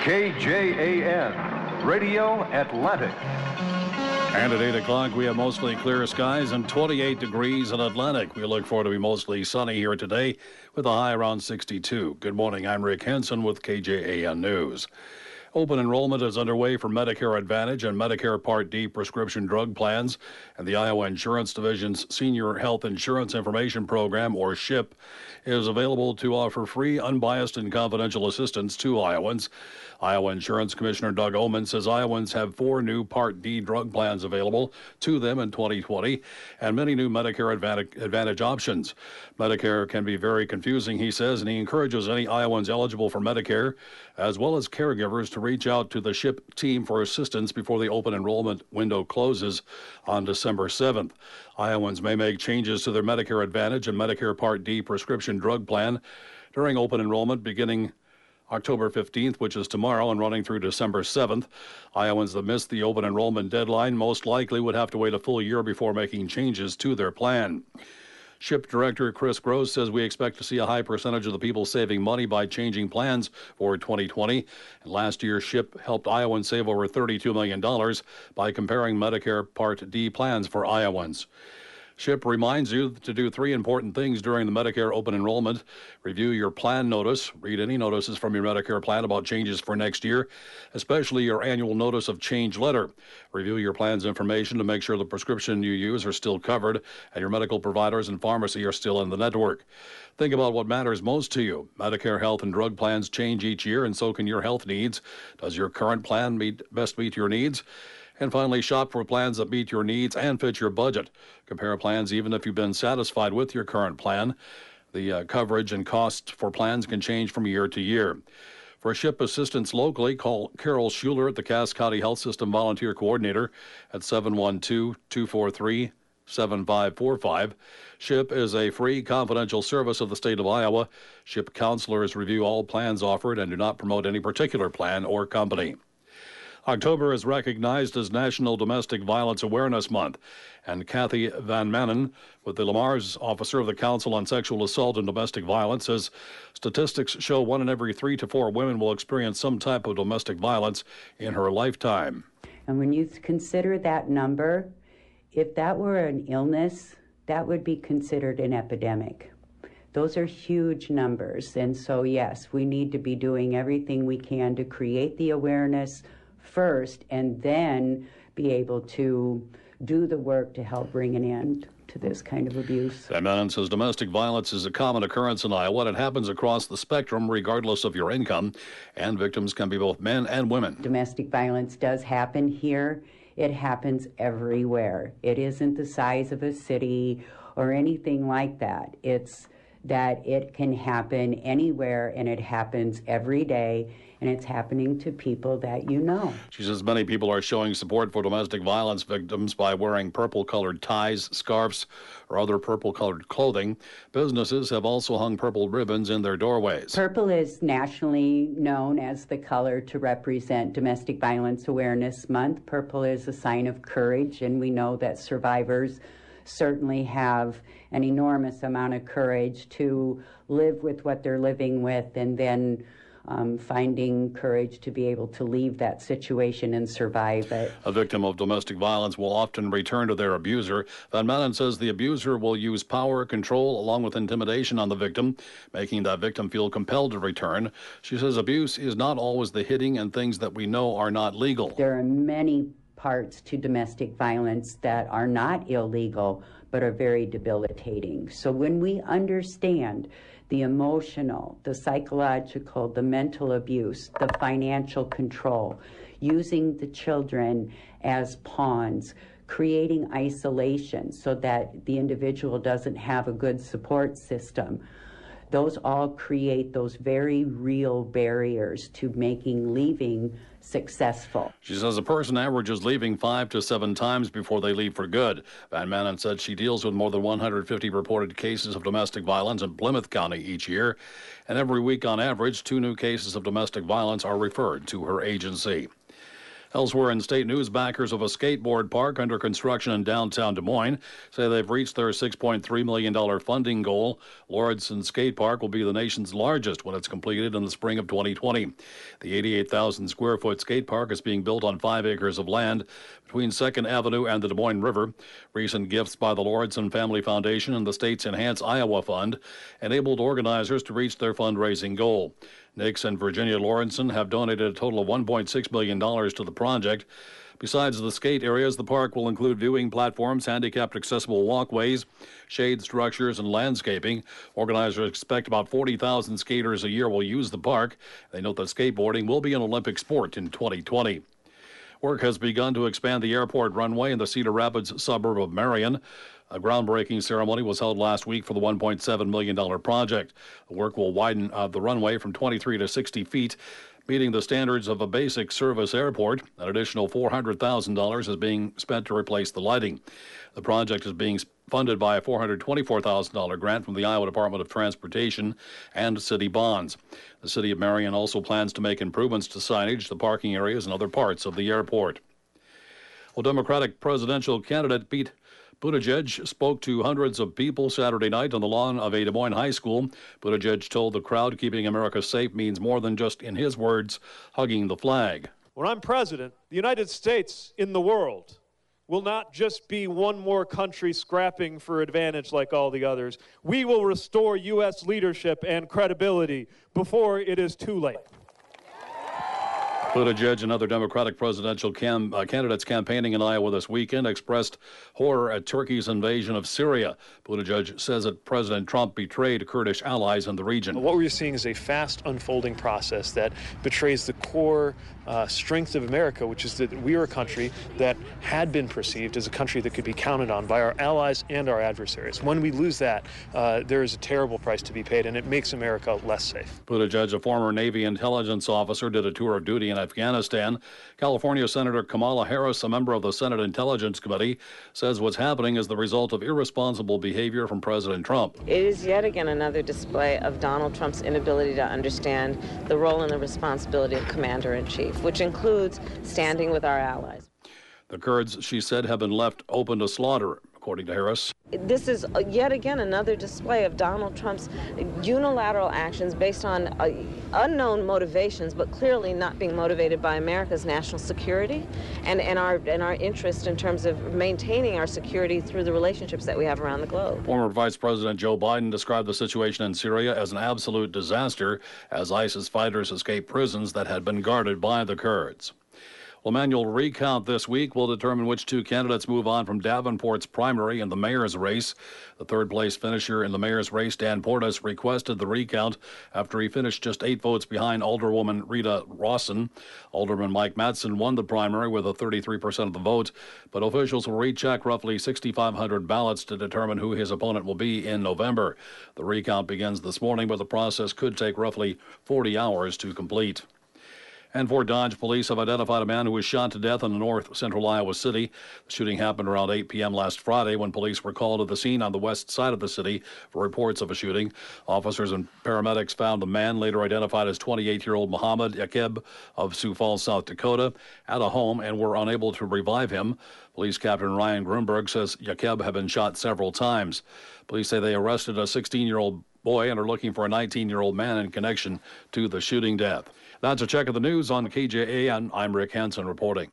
KJAN, Radio Atlantic. And at 8 o'clock, we have mostly clear skies and 28 degrees in Atlantic. We look forward to be mostly sunny here today with a high around 62. Good morning. I'm Rick Henson with KJAN News. Open enrollment is underway for Medicare Advantage and Medicare Part D prescription drug plans, and the Iowa Insurance Division's Senior Health Insurance Information Program, or SHIP, is available to offer free, unbiased, and confidential assistance to Iowans. Iowa Insurance Commissioner Doug Oman says Iowans have 4 new Part D drug plans available to them in 2020 and many new Medicare Advantage options. Medicare can be very confusing, he says, and he encourages any Iowans eligible for Medicare, as well as caregivers, to reach out to the SHIP team for assistance before the open enrollment window closes on December 7th. Iowans may make changes to their Medicare Advantage and Medicare Part D prescription drug plan during open enrollment beginning October 15th, which is tomorrow, and running through December 7th. Iowans that missed the open enrollment deadline most likely would have to wait a full year before making changes to their plan. SHIP Director Chris Gross says we expect to see a high percentage of the people saving money by changing plans for 2020. And last year, SHIP helped Iowans save over $32 million by comparing Medicare Part D plans for Iowans. SHIP reminds you to do 3 important things during the Medicare open enrollment. Review your plan notice. Read any notices from your Medicare plan about changes for next year, especially your annual notice of change letter. Review your plan's information to make sure the prescription you use are still covered and your medical providers and pharmacy are still in the network. Think about what matters most to you. Medicare health and drug plans change each year, and so can your health needs. Does your current plan best meet your needs? And finally, shop for plans that meet your needs and fit your budget. Compare plans even if you've been satisfied with your current plan. The coverage and cost for plans can change from year to year. For SHIP assistance locally, call Carol Schuler at the Cass County Health System Volunteer Coordinator at 712-243-7545. SHIP is a free, confidential service of the state of Iowa. SHIP counselors review all plans offered and do not promote any particular plan or company. October is recognized as National Domestic Violence Awareness Month, and Kathy Van Manen, with the Lamar's Officer of the Council on Sexual Assault and Domestic Violence, says statistics show 1 in every 3 to 4 women will experience some type of domestic violence in her lifetime. And when you consider that number, if that were an illness, that would be considered an epidemic. Those are huge numbers, and so yes, we need to be doing everything we can to create the awareness first, and then be able to do the work to help bring an end to this kind of abuse. Van Manen says domestic violence is a common occurrence in Iowa. It happens across the spectrum, regardless of your income, and victims can be both men and women. Domestic violence does happen here. It happens everywhere. It isn't the size of a city or anything like that. It's that it can happen anywhere, and it happens every day, and it's happening to people that you know. She says many people are showing support for domestic violence victims by wearing purple-colored ties, scarves, or other purple-colored clothing. Businesses have also hung purple ribbons in their doorways. Purple is nationally known as the color to represent Domestic Violence Awareness Month. Purple is a sign of courage, and we know that survivors certainly have an enormous amount of courage to live with what they're living with, and then finding courage to be able to leave that situation and survive it. A victim of domestic violence will often return to their abuser. Van Manen says the abuser will use power, control, along with intimidation on the victim, making that victim feel compelled to return. She says abuse is not always the hitting and things that we know are not legal. There are many parts to domestic violence that are not illegal but are very debilitating. So when we understand the emotional, the psychological, the mental abuse, the financial control, using the children as pawns, creating isolation so that the individual doesn't have a good support system, those all create those very real barriers to making leaving successful. She says a person averages leaving 5 to 7 times before they leave for good. Van Manen said she deals with more than 150 reported cases of domestic violence in Plymouth County each year, and every week on average 2 new cases of domestic violence are referred to her agency. Elsewhere in state news, backers of a skateboard park under construction in downtown Des Moines say they've reached their $6.3 million funding goal. Lauridsen Skate Park will be the nation's largest when it's completed in the spring of 2020. The 88,000 square foot skate park is being built on 5 acres of land between 2nd Avenue and the Des Moines River. Recent gifts by the Lauridsen Family Foundation and the state's Enhance Iowa Fund enabled organizers to reach their fundraising goal. Nix and Virginia Lauridsen have donated a total of $1.6 million to the project. Besides the skate areas, the park will include viewing platforms, handicapped accessible walkways, shade structures, and landscaping. Organizers expect about 40,000 skaters a year will use the park. They note that skateboarding will be an Olympic sport in 2020. Work has begun to expand the airport runway in the Cedar Rapids suburb of Marion. A groundbreaking ceremony was held last week for the $1.7 million project. The work will widen the runway from 23 to 60 feet, meeting the standards of a basic service airport. An additional $400,000 is being spent to replace the lighting. The project is being funded by a $424,000 grant from the Iowa Department of Transportation and city bonds. The city of Marion also plans to make improvements to signage, the parking areas, and other parts of the airport. Well, Democratic presidential candidate Pete Buttigieg spoke to hundreds of people Saturday night on the lawn of a Des Moines high school. Buttigieg told the crowd keeping America safe means more than just, in his words, hugging the flag. When I'm president, the United States in the world will not just be one more country scrapping for advantage like all the others. We will restore U.S. leadership and credibility before it is too late. Buttigieg and other Democratic presidential candidates campaigning in Iowa this weekend expressed horror at Turkey's invasion of Syria. Buttigieg says that President Trump betrayed Kurdish allies in the region. What we're seeing is a fast unfolding process that betrays the core strength of America, which is that we are a country that had been perceived as a country that could be counted on by our allies and our adversaries. When we lose that, there is a terrible price to be paid, and it makes America less safe. Buttigieg, a former Navy intelligence officer, did a tour of duty in Afghanistan. California Senator Kamala Harris, a member of the Senate Intelligence Committee, says what's happening is the result of irresponsible behavior from President Trump. It is yet again another display of Donald Trump's inability to understand the role and the responsibility of Commander-in-Chief, which includes standing with our allies. The Kurds, she said, have been left open to slaughter, according to Harris. This is yet again another display of Donald Trump's unilateral actions based on unknown motivations, but clearly not being motivated by America's national security and our interest in terms of maintaining our security through the relationships that we have around the globe. Former Vice President Joe Biden described the situation in Syria as an absolute disaster as ISIS fighters escaped prisons that had been guarded by the Kurds. Well, manual recount this week will determine which two candidates move on from Davenport's primary in the mayor's race. The third-place finisher in the mayor's race, Dan Portas, requested the recount after he finished just 8 votes behind Alderwoman Rita Rawson. Alderman Mike Mattson won the primary with a 33% of the vote, but officials will recheck roughly 6,500 ballots to determine who his opponent will be in November. The recount begins this morning, but the process could take roughly 40 hours to complete. And Fort Dodge police have identified a man who was shot to death in north central Iowa City. The shooting happened around 8 p.m. last Friday when police were called to the scene on the west side of the city for reports of a shooting. Officers and paramedics found the man, later identified as 28-year-old Muhammad Yakeb of Sioux Falls, South Dakota, at a home and were unable to revive him. Police Captain Ryan Grunberg says Yakeb had been shot several times. Police say they arrested a 16-year-old boy and are looking for a 19-year-old man in connection to the shooting death. That's a check of the news on KJAN. I'm Rick Hansen reporting.